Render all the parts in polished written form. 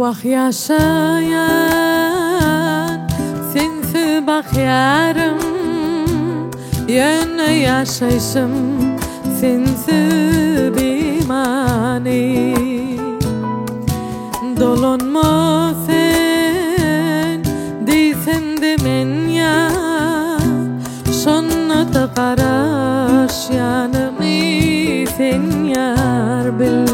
Vah yaşayan sensiz bakyarım, yine yaşaysam sensiz bimani. Dolanma sen deysen de men ya, sonra da karaş yanımı sen yar bil.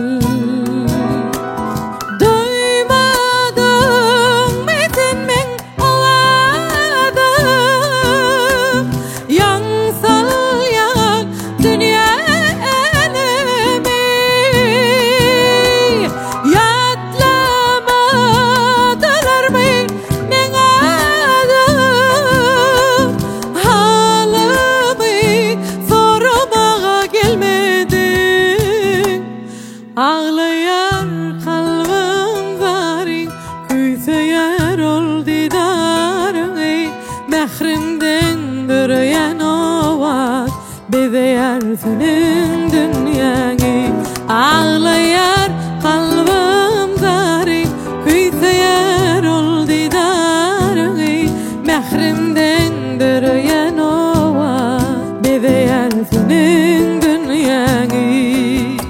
Ağlayar kalbim varin, küyseyer ol didarın ey. Mehrimden döreyen o var, bedeyer senin dünyan ey. Ağlayar kalbim varin, küyseyer ol didarın ey. Mehrimden döreyen o var, bedeyer senin dünyan ey.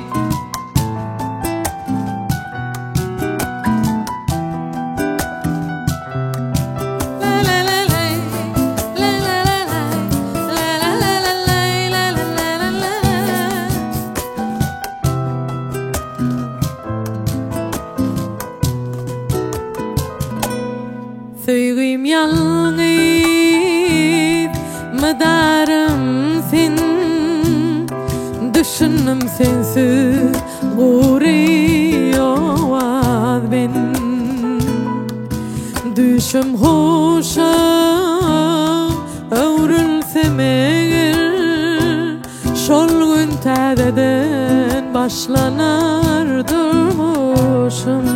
Söyleyim yalnız medarım sen, düşünüm sensiz guruyor ben. Düşüm hoşa övrülsem eğer, şol gün tədeden başlanar durmuşum.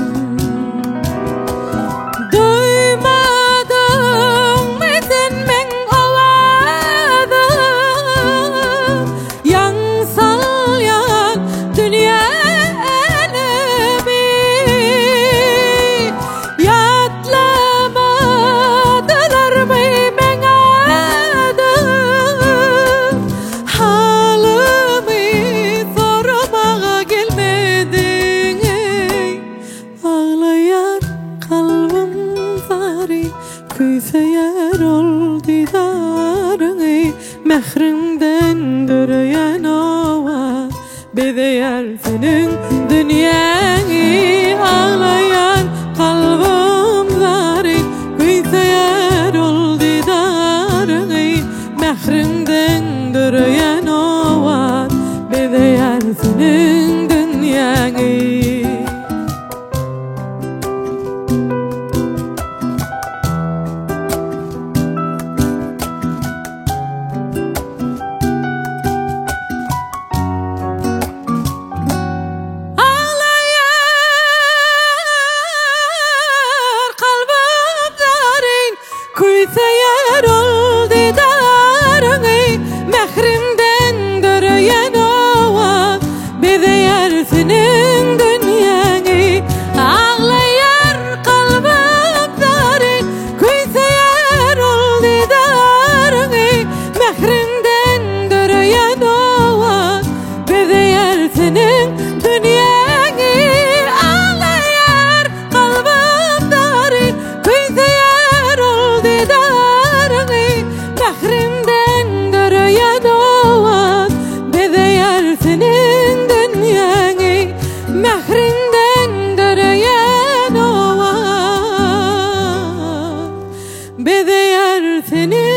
Küyseyer ol didarın ey. Mehrimden döreyen o var, bedeyer senin dünyan ey. Ağlayan kalbim zarin, küyseyer ol didarın ey. Mehrimden döreyen o var, bedeyer senin dünyan ey. Küyseyer ol didarın ey. Mehrimden döreyen o var, bedeyer senin dünyan ey. Ağlayar kalbim zarin, küyseyer ol didarın ey. Mehrimden döreyen o var, bedeyer senin dünyan ey. Ağlayar kalbim zarin, küyseyer ol didarın ey. Mehrimden döreyen o var, bedeyer senin dünyan ey. Mehrimden döreyen o var, bedeyer senin